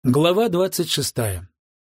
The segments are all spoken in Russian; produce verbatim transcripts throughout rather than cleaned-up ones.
Глава двадцать шестая.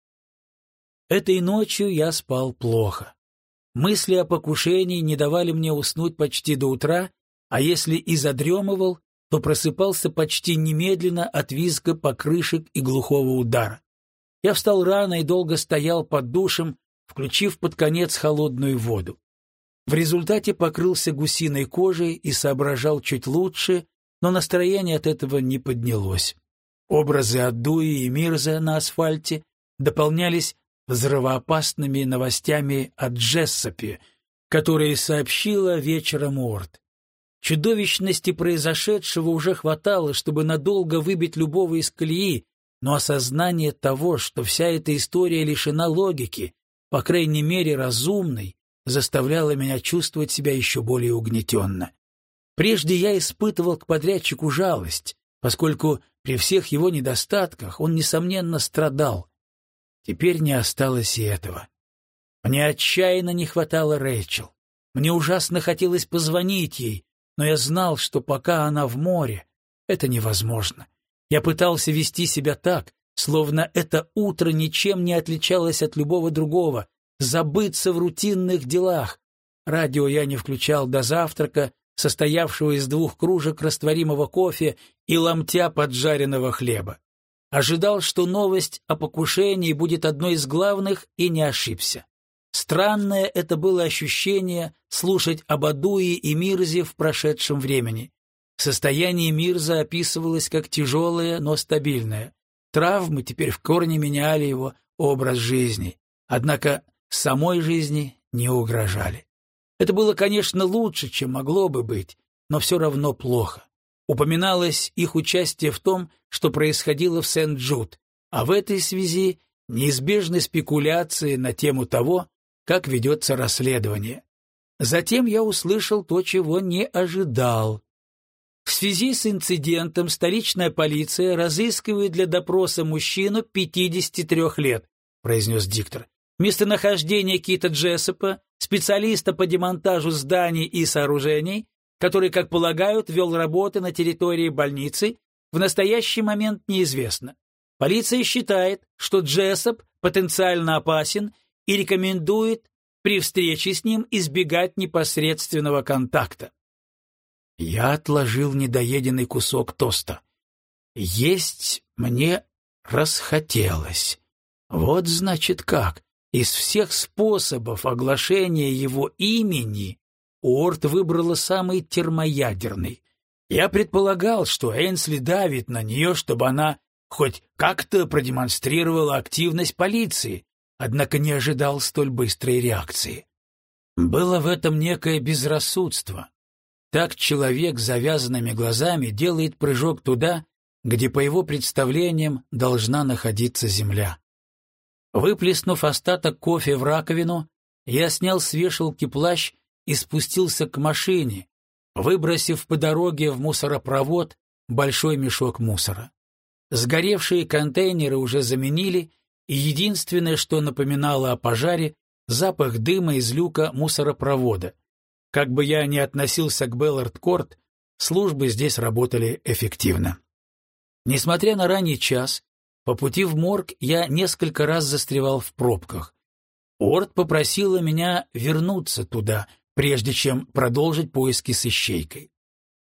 Этой ночью я спал плохо. Мысли о покушении не давали мне уснуть почти до утра, а если и задремывал, то просыпался почти немедленно от визга покрышек и глухого удара. Я встал рано и долго стоял под душем, включив под конец холодную воду. В результате покрылся гусиной кожей и соображал чуть лучше, но настроение от этого не поднялось. Образы Аддуи и Мирза на асфальте дополнялись взрывоопасными новостями о Джессопе, которые сообщила вечером Уорд. Чудовищности произошедшего уже хватало, чтобы надолго выбить любого из колеи, но осознание того, что вся эта история лишена логики, по крайней мере разумной, заставляло меня чувствовать себя еще более угнетенно. Прежде я испытывал к подрядчику жалость, поскольку при всех его недостатках он, несомненно, страдал. Теперь не осталось и этого. Мне отчаянно не хватало Рэйчел. Мне ужасно хотелось позвонить ей, но я знал, что пока она в море, это невозможно. Я пытался вести себя так, словно это утро ничем не отличалось от любого другого, забыться в рутинных делах. Радио я не включал до завтрака, состоявшего из двух кружек растворимого кофе и ломтя поджаренного хлеба. Ожидал, что новость о покушении будет одной из главных, и не ошибся. Странное это было ощущение слушать об Аддуи и Мирзе в прошедшем времени. Состояние Мирза описывалось как тяжелое, но стабильное. Травмы теперь в корне меняли его образ жизни, однако самой жизни не угрожали. Это было, конечно, лучше, чем могло бы быть, но все равно плохо. Упоминалось их участие в том, что происходило в Сент-Джуд, а в этой связи неизбежны спекуляции на тему того, как ведется расследование. Затем я услышал то, чего не ожидал. В связи с инцидентом столичная полиция разыскивает для допроса мужчину пятидесяти трёх лет, произнес диктор. Местонахождение Кита Джессопа, специалиста по демонтажу зданий и сооружений, который, как полагают, вел работы на территории больницы, в настоящий момент неизвестно. Полиция считает, что Джессоп потенциально опасен и рекомендует при встрече с ним избегать непосредственного контакта. Я отложил недоеденный кусок тоста. Есть мне расхотелось. Вот значит как. Из всех способов оглашения его имени Уорд выбрала самый термоядерный. Я предполагал, что Энсли давит на нее, чтобы она хоть как-то продемонстрировала активность полиции, однако не ожидал столь быстрой реакции. Было в этом некое безрассудство. Так человек с завязанными глазами делает прыжок туда, где, по его представлениям, должна находиться земля. Выплеснув остаток кофе в раковину, я снял с вешалки плащ и спустился к машине, выбросив по дороге в мусоропровод большой мешок мусора. Сгоревшие контейнеры уже заменили, и единственное, что напоминало о пожаре, запах дыма из люка мусоропровода. Как бы я ни относился к Беллард-Корт, службы здесь работали эффективно. Несмотря на ранний час, по пути в морг я несколько раз застревал в пробках. Уорд попросила меня вернуться туда, прежде чем продолжить поиски с ищейкой.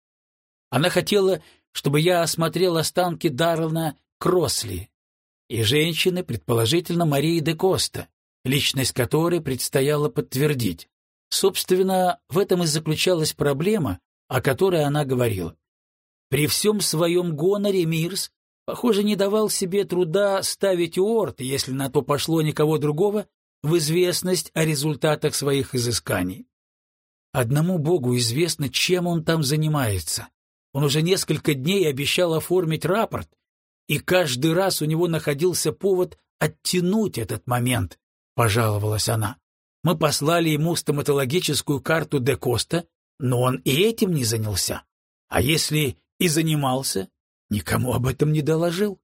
Она хотела, чтобы я осмотрел останки Даррена Кросли и женщины, предположительно Марии де Коста, личность которой предстояло подтвердить. Собственно, в этом и заключалась проблема, о которой она говорила. При всем своем гоноре Мирз, похоже, не давал себе труда ставить Уорд, если на то пошло никого другого, в известность о результатах своих изысканий. Одному Богу известно, чем он там занимается. Он уже несколько дней обещал оформить рапорт, и каждый раз у него находился повод оттянуть этот момент, пожаловалась она. Мы послали ему стоматологическую карту де Коста, но он и этим не занялся. А если и занимался, никому об этом не доложил.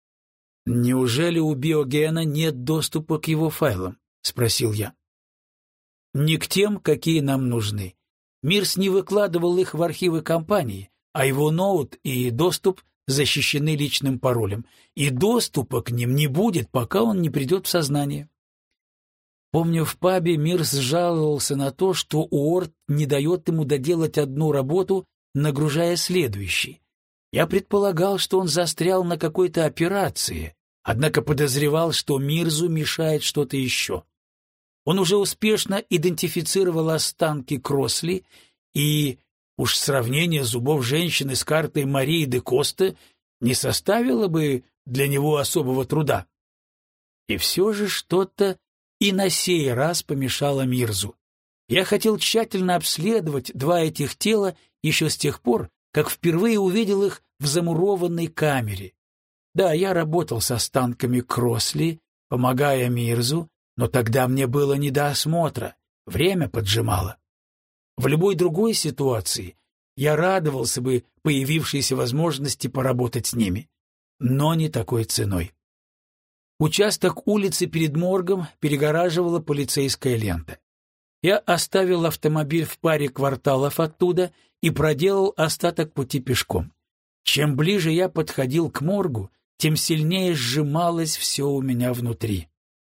«Неужели у Биогена нет доступа к его файлам?» — спросил я. «Не к тем, какие нам нужны. Мирс не выкладывал их в архивы компании, а его ноут и доступ защищены личным паролем, и доступа к ним не будет, пока он не придет в сознание. Помню, в пабе Мирс жаловался на то, что Уорд не дает ему доделать одну работу, нагружая следующей. Я предполагал, что он застрял на какой-то операции, однако подозревал, что Мирзу мешает что-то еще. Он уже успешно идентифицировал останки Кросли, и уж сравнение зубов женщины с картой Марии де Коста не составило бы для него особого труда. И все же что-то и на сей раз помешало Мирзу. Я хотел тщательно обследовать два этих тела еще с тех пор, как впервые увидел их в замурованной камере. Да, я работал с останками Кросли, помогая Мирзу, но тогда мне было не до осмотра, время поджимало. В любой другой ситуации я радовался бы появившейся возможности поработать с ними, но не такой ценой. Участок улицы перед моргом перегораживала полицейская лента. Я оставил автомобиль в паре кварталов оттуда и проделал остаток пути пешком. Чем ближе я подходил к моргу, тем сильнее сжималось все у меня внутри.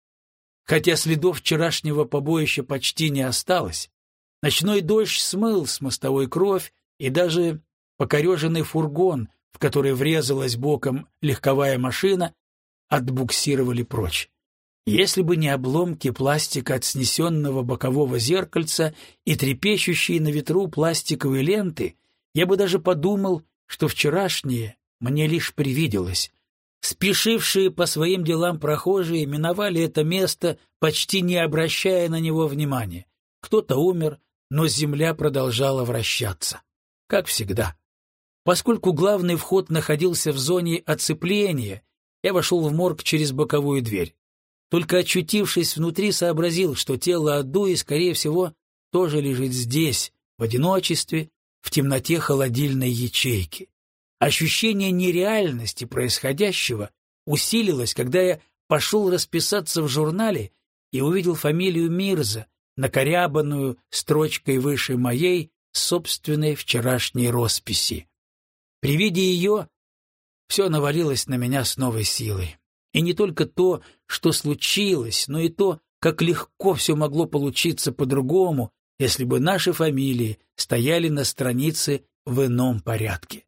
Хотя следов вчерашнего побоища почти не осталось, ночной дождь смыл с мостовой кровь, и даже покореженный фургон, в который врезалась боком легковая машина, отбуксировали прочь. Если бы не обломки пластика от снесенного бокового зеркальца и трепещущие на ветру пластиковые ленты, я бы даже подумал, что вчерашнее мне лишь привиделось. Спешившие по своим делам прохожие миновали это место, почти не обращая на него внимания. Кто-то умер, но земля продолжала вращаться. Как всегда. Поскольку главный вход находился в зоне оцепления, я вошел в морг через боковую дверь. Только очутившись внутри, сообразил, что тело Аддуи, скорее всего, тоже лежит здесь, в одиночестве, в темноте холодильной ячейки. Ощущение нереальности происходящего усилилось, когда я пошел расписаться в журнале и увидел фамилию Мирза, накорябанную строчкой выше моей собственной вчерашней росписи. При виде ее все навалилось на меня с новой силой. И не только то, что случилось, но и то, как легко все могло получиться по-другому, если бы наши фамилии стояли на странице в ином порядке.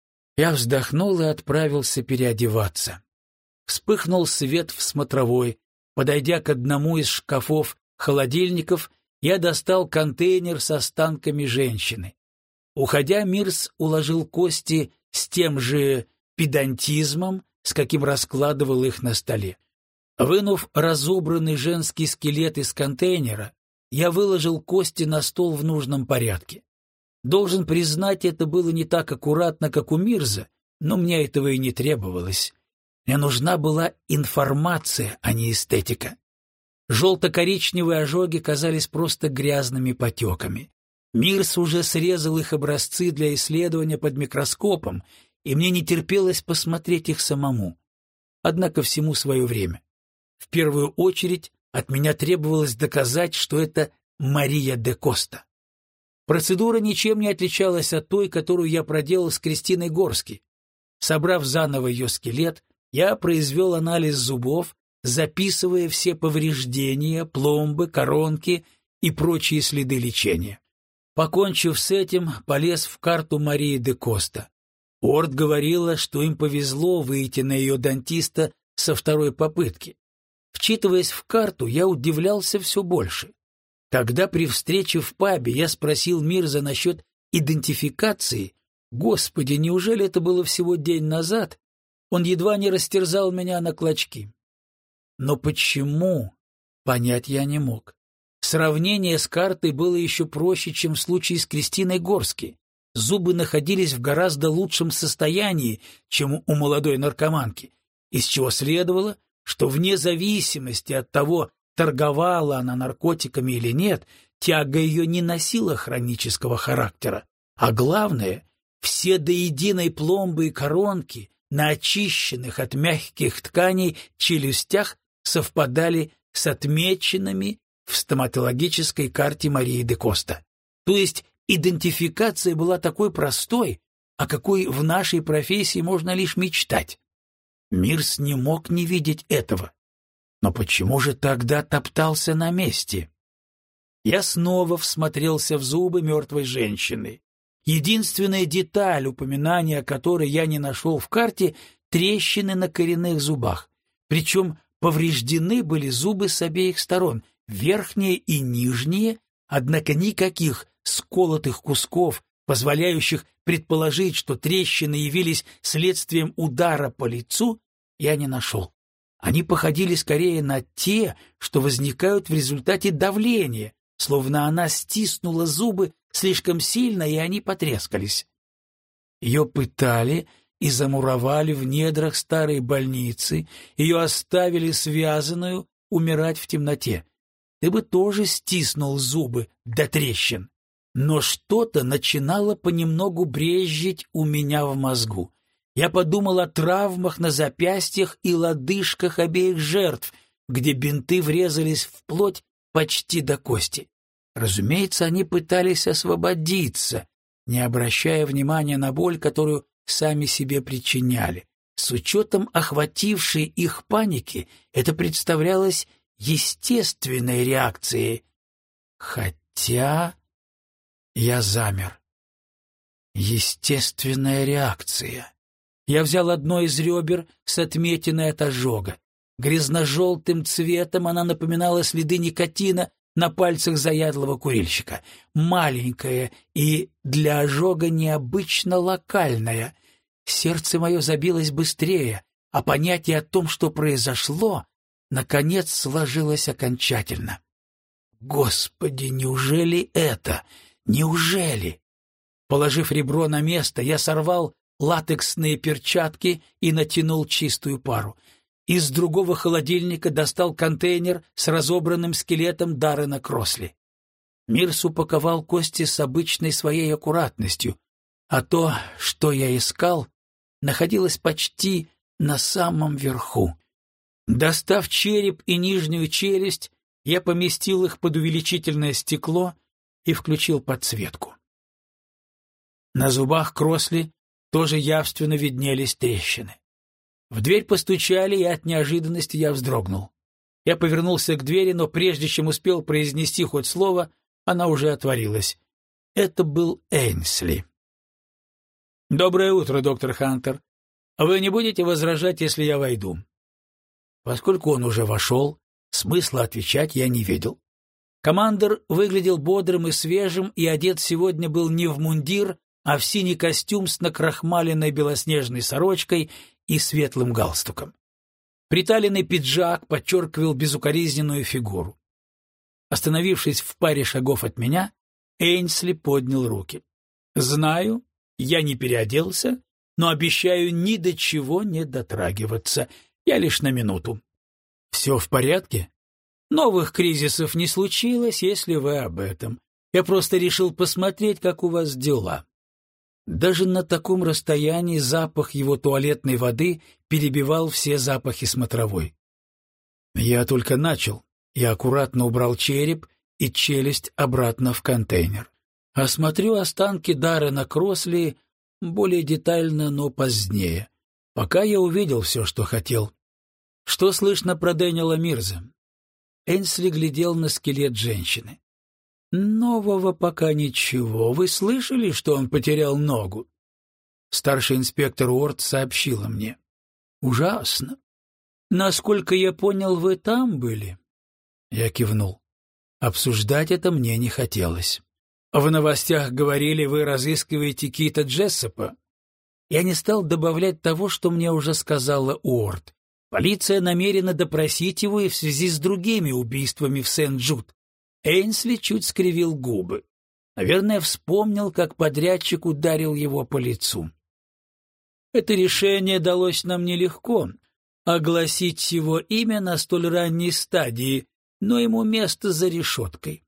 Я вздохнул и отправился переодеваться. Вспыхнул свет в смотровой. Подойдя к одному из шкафов-холодильников, я достал контейнер с останками женщины. Уходя, Мирс уложил кости с тем же педантизмом, с каким раскладывал их на столе. Вынув разобранный женский скелет из контейнера, я выложил кости на стол в нужном порядке. Должен признать, это было не так аккуратно, как у Мирза, но мне этого и не требовалось. Мне нужна была информация, а не эстетика. Желто-коричневые ожоги казались просто грязными потеками. Мирз уже срезал их образцы для исследования под микроскопом, и мне не терпелось посмотреть их самому. Однако всему свое время. В первую очередь от меня требовалось доказать, что это Мария де Коста. Процедура ничем не отличалась от той, которую я проделал с Кристиной Горски. Собрав заново ее скелет, я произвел анализ зубов, записывая все повреждения, пломбы, коронки и прочие следы лечения. Покончив с этим, полез в карту Марии де Коста. Уорд говорила, что им повезло выйти на ее дантиста со второй попытки. Вчитываясь в карту, я удивлялся все больше. Когда при встрече в пабе я спросил Мирза насчет идентификации, господи, неужели это было всего день назад, он едва не растерзал меня на клочки. Но почему, понять я не мог. Сравнение с картой было еще проще, чем в случае с Кристиной Горски. Зубы находились в гораздо лучшем состоянии, чем у молодой наркоманки, из чего следовало, что вне зависимости от того, торговала она наркотиками или нет, тяга ее не носила хронического характера. А главное, все до единой пломбы и коронки на очищенных от мягких тканей челюстях совпадали с отмеченными в стоматологической карте Марии де Коста. То есть идентификация была такой простой, о какой в нашей профессии можно лишь мечтать. Мирс не мог не видеть этого. Но почему же тогда топтался на месте? Я снова всмотрелся в зубы мертвой женщины. Единственная деталь, упоминания о которой я не нашел в карте — трещины на коренных зубах. Причем повреждены были зубы с обеих сторон, верхние и нижние, однако никаких сколотых кусков, позволяющих предположить, что трещины явились следствием удара по лицу, я не нашел. Они походили скорее на те, что возникают в результате давления, словно она стиснула зубы слишком сильно, и они потрескались. Ее пытали и замуровали в недрах старой больницы, ее оставили связанную умирать в темноте. Ты бы тоже стиснул зубы до трещин. Но что-то начинало понемногу брезжить у меня в мозгу. Я подумал о травмах на запястьях и лодыжках обеих жертв, где бинты врезались в плоть почти до кости. Разумеется, они пытались освободиться, не обращая внимания на боль, которую сами себе причиняли. С учетом охватившей их паники, это представлялось естественной реакцией. Хотя я замер. Естественная реакция. Я взял одно из ребер с отметиной от ожога. Грязно-желтым цветом она напоминала следы никотина на пальцах заядлого курильщика. Маленькая и для ожога необычно локальная. Сердце мое забилось быстрее, а понятие о том, что произошло, наконец сложилось окончательно. Господи, неужели это? Неужели? Положив ребро на место, я сорвал латексные перчатки и натянул чистую пару. Из другого холодильника достал контейнер с разобранным скелетом Даррена Кросли. Мирс упаковал кости с обычной своей аккуратностью, а то, что я искал, находилось почти на самом верху. Достав череп и нижнюю челюсть, я поместил их под увеличительное стекло и включил подсветку. На зубах Кросли тоже явственно виднелись трещины. В дверь постучали, и от неожиданности я вздрогнул. Я повернулся к двери, но прежде чем успел произнести хоть слово, она уже отворилась. Это был Эйнсли. «Доброе утро, доктор Хантер. Вы не будете возражать, если я войду?» Поскольку он уже вошел, смысла отвечать я не видел. Командор выглядел бодрым и свежим, и одет сегодня был не в мундир, а в синий костюм с накрахмаленной белоснежной сорочкой и светлым галстуком. Приталенный пиджак подчеркивал безукоризненную фигуру. Остановившись в паре шагов от меня, Эйнсли поднял руки. «Знаю, я не переоделся, но обещаю ни до чего не дотрагиваться. Я лишь на минуту». «Все в порядке?» «Новых кризисов не случилось, если вы об этом. Я просто решил посмотреть, как у вас дела». Даже на таком расстоянии запах его туалетной воды перебивал все запахи смотровой. Я только начал. Я аккуратно убрал череп и челюсть обратно в контейнер. Осмотрю останки Даррена Кросли более детально, но позднее. Пока я увидел все, что хотел. Что слышно про Дэниела Мирза? Эйнсли глядел на скелет женщины. «Нового пока ничего. Вы слышали, что он потерял ногу?» Старший инспектор Уорд сообщила мне. «Ужасно. Насколько я понял, вы там были?» Я кивнул. Обсуждать это мне не хотелось. «В новостях говорили, вы разыскиваете Кита Джессопа?» Я не стал добавлять того, что мне уже сказала Уорд. Полиция намерена допросить его и в связи с другими убийствами в Сент-Джуд. Эйнсли чуть скривил губы. Наверное, вспомнил, как подрядчик ударил его по лицу. Это решение далось нам нелегко — огласить его имя на столь ранней стадии, но ему место за решеткой.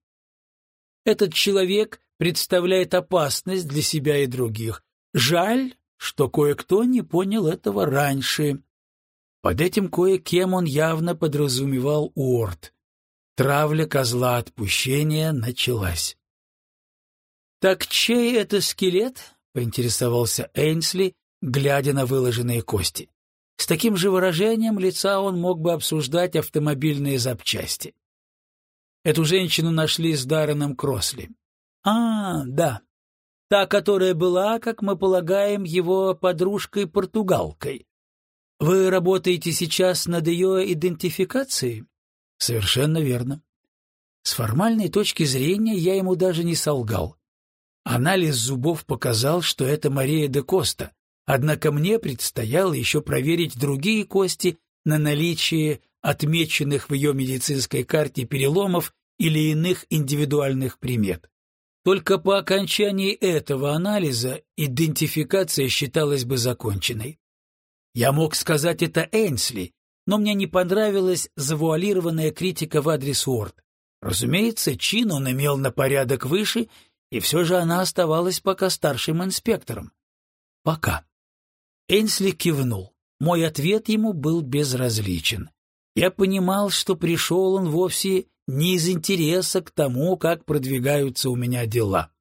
Этот человек представляет опасность для себя и других. Жаль, что кое-кто не понял этого раньше. Под этим кое-кем он явно подразумевал Уорд. Травля козла отпущения началась. «Так чей это скелет?» — поинтересовался Эйнсли, глядя на выложенные кости. С таким же выражением лица он мог бы обсуждать автомобильные запчасти. Эту женщину нашли с Дарреном Кросли. А, да. Та, которая была, как мы полагаем, его подружкой-португалкой. Вы работаете сейчас над ее идентификацией? Совершенно верно. С формальной точки зрения я ему даже не солгал. Анализ зубов показал, что это Мария де Коста, однако мне предстояло еще проверить другие кости на наличие отмеченных в ее медицинской карте переломов или иных индивидуальных примет. Только по окончании этого анализа идентификация считалась бы законченной. Я мог сказать это Эйнсли, но мне не понравилась завуалированная критика в адрес Уорд. Разумеется, чин он имел на порядок выше, и все же она оставалась пока старшим инспектором. Пока. Эйнсли кивнул. Мой ответ ему был безразличен. Я понимал, что пришел он вовсе не из интереса к тому, как продвигаются у меня дела.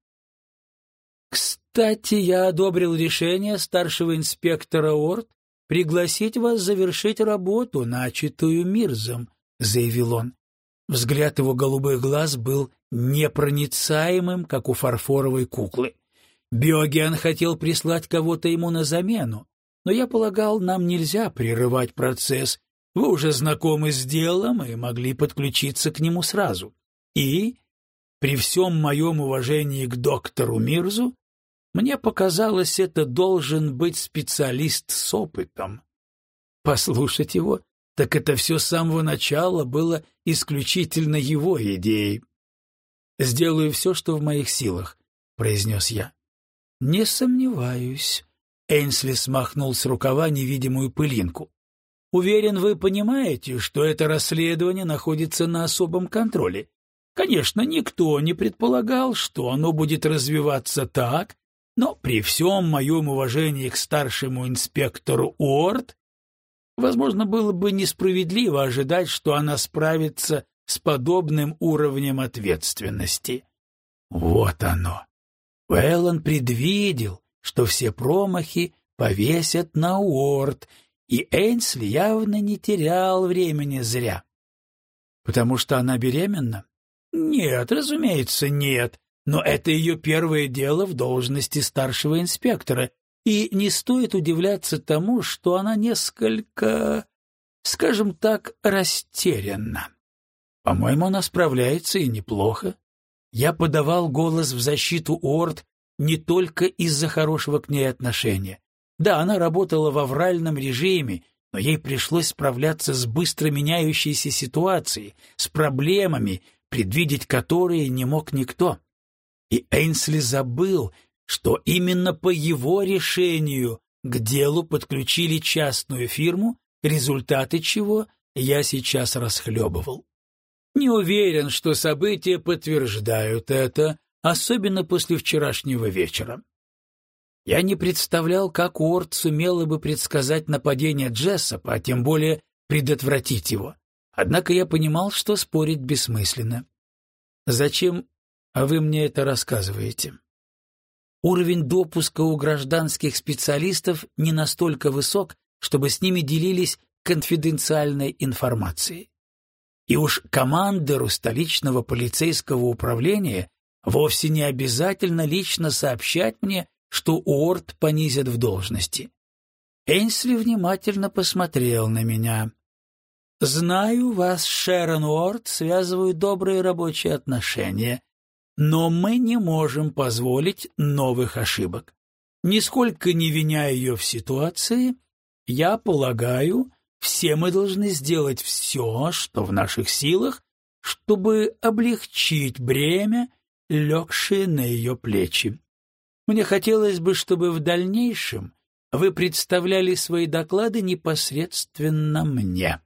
«Кстати, я одобрил решение старшего инспектора Уорд пригласить вас завершить работу, начатую Мирзом», — заявил он. Взгляд его голубых глаз был непроницаемым, как у фарфоровой куклы. Биоген хотел прислать кого-то ему на замену, но я полагал, нам нельзя прерывать процесс. Вы уже знакомы с делом и могли подключиться к нему сразу. И, при всем моем уважении к доктору Мирзу, мне показалось, это должен быть специалист с опытом. Послушать его, так это все с самого начала было исключительно его идеей. «Сделаю все, что в моих силах», — произнес я. «Не сомневаюсь», — Эйнсли смахнул с рукава невидимую пылинку. «Уверен, вы понимаете, что это расследование находится на особом контроле. Конечно, никто не предполагал, что оно будет развиваться так, но при всем моем уважении к старшему инспектору Уорд, возможно, было бы несправедливо ожидать, что она справится с подобным уровнем ответственности». Вот оно. Уэллон предвидел, что все промахи повесят на Уорд, и Эйнсли явно не терял времени зря. Потому что она беременна? Нет, разумеется, нет. Но это ее первое дело в должности старшего инспектора, и не стоит удивляться тому, что она несколько, скажем так, растерянна. По-моему, она справляется и неплохо. Я подавал голос в защиту Уорд не только из-за хорошего к ней отношения. Да, она работала в авральном режиме, но ей пришлось справляться с быстро меняющейся ситуацией, с проблемами, предвидеть которые не мог никто. И Эйнсли забыл, что именно по его решению к делу подключили частную фирму, результаты чего я сейчас расхлебывал. Не уверен, что события подтверждают это, особенно после вчерашнего вечера. Я не представлял, как Уорд сумела бы предсказать нападение Джессопа, а тем более предотвратить его. Однако я понимал, что спорить бессмысленно. Зачем вы мне это рассказываете? Уровень допуска у гражданских специалистов не настолько высок, чтобы с ними делились конфиденциальной информацией. И уж командиру столичного полицейского управления вовсе не обязательно лично сообщать мне, что Уорд понизят в должности. Эйнсли внимательно посмотрел на меня. «Знаю, вас с Шерон Уорд связывают добрые рабочие отношения, но мы не можем позволить новых ошибок. Нисколько не виня ее в ситуации, я полагаю, все мы должны сделать все, что в наших силах, чтобы облегчить бремя, легшее на ее плечи. Мне хотелось бы, чтобы в дальнейшем вы представляли свои доклады непосредственно мне».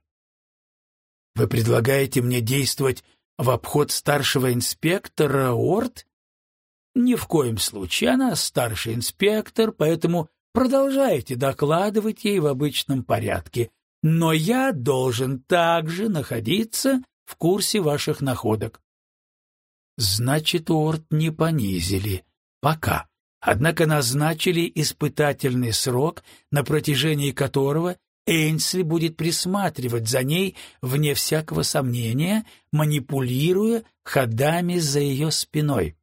«Вы предлагаете мне действовать в обход старшего инспектора Уорд?» «Ни в коем случае. Она старший инспектор, поэтому продолжайте докладывать ей в обычном порядке. Но я должен также находиться в курсе ваших находок». «Значит, Уорд не понизили. Пока. однако назначили испытательный срок, на протяжении которого Эйнсли будет присматривать за ней, вне всякого сомнения, манипулируя ходами за ее спиной.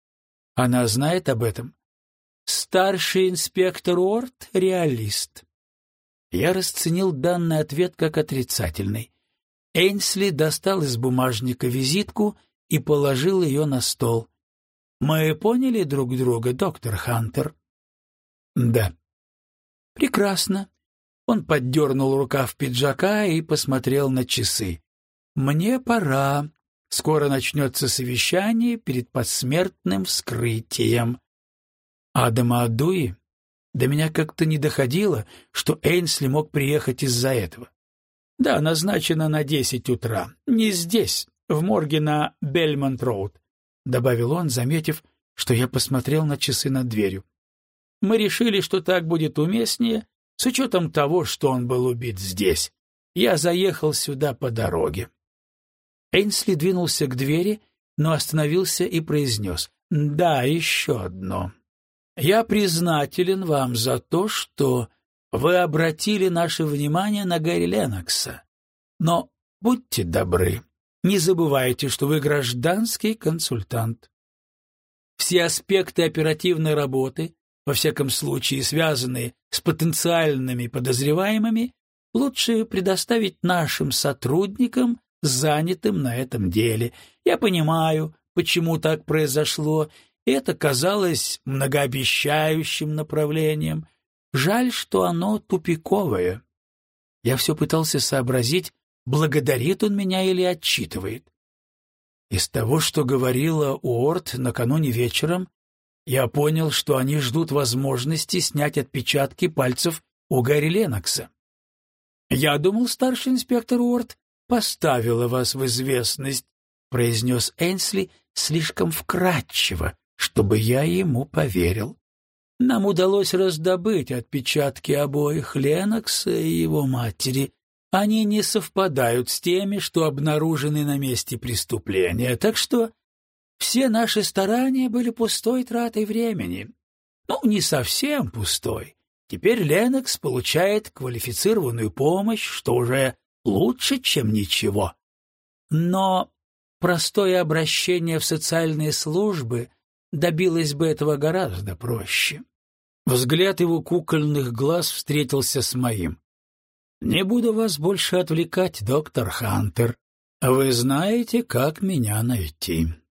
Она знает об этом? Старший инспектор Уорд — реалист. Я расценил данный ответ как отрицательный. Эйнсли достал из бумажника визитку и положил ее на стол. «Мы поняли друг друга, доктор Хантер?» «Да». «Прекрасно». Он поддернул рукав пиджака и посмотрел на часы. «Мне пора. Скоро начнется совещание перед посмертным вскрытием». «Адама Адуи?» До меня как-то не доходило, что Эйнсли мог приехать из-за этого. «Да, назначено на десять утра. Не здесь, в морге на Бельмонт-роуд», — добавил он, заметив, что я посмотрел на часы над дверью. «Мы решили, что так будет уместнее, с учетом того, что он был убит здесь. Я заехал сюда по дороге». Эйнсли двинулся к двери, но остановился и произнес: «Да, еще одно. Я признателен вам за то, что вы обратили наше внимание на Гэри Леннокса. Но будьте добры, не забывайте, что вы гражданский консультант. Все аспекты оперативной работы, во всяком случае связанные с потенциальными подозреваемыми, лучше предоставить нашим сотрудникам, занятым на этом деле. Я понимаю, почему так произошло, и это казалось многообещающим направлением. Жаль, что оно тупиковое». Я все пытался сообразить, благодарит он меня или отчитывает. Из того, что говорила Уорд накануне вечером, я понял, что они ждут возможности снять отпечатки пальцев у Гэри Леннокса. «Я думал, старший инспектор Уорд поставила вас в известность», — произнес Эйнсли слишком вкратчиво, чтобы я ему поверил. «Нам удалось раздобыть отпечатки обоих, Леннокса и его матери. Они не совпадают с теми, что обнаружены на месте преступления, так что все наши старания были пустой тратой времени. Ну, не совсем пустой. Теперь Леннокс получает квалифицированную помощь, что уже лучше, чем ничего. Но простое обращение в социальные службы добилось бы этого гораздо проще». Взгляд его кукольных глаз встретился с моим. «Не буду вас больше отвлекать, доктор Хантер. Вы знаете, как меня найти».